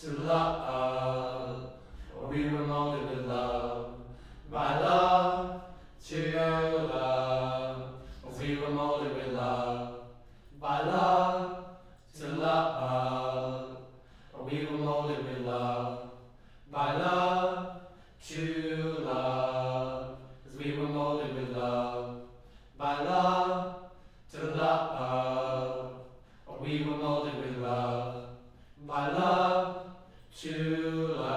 to love. We were molded with love, by love to love. We were molded with love, by love to love. We were molded with love, by love to love. We were molded with love, by love to love. We were molded with love, by love to love.